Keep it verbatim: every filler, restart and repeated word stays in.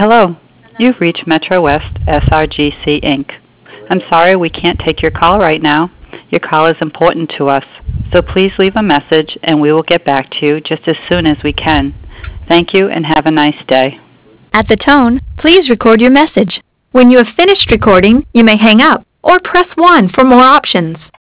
Hello. You've reached Metro West S R G C, Incorporated. I'm sorry we can't take your call right now. Your call is important to us, so please leave a message and we will get back to you just as soon as we can. Thank you and have a nice day. At the tone, please record your message. When you have finished recording, you may hang up or press one for more options.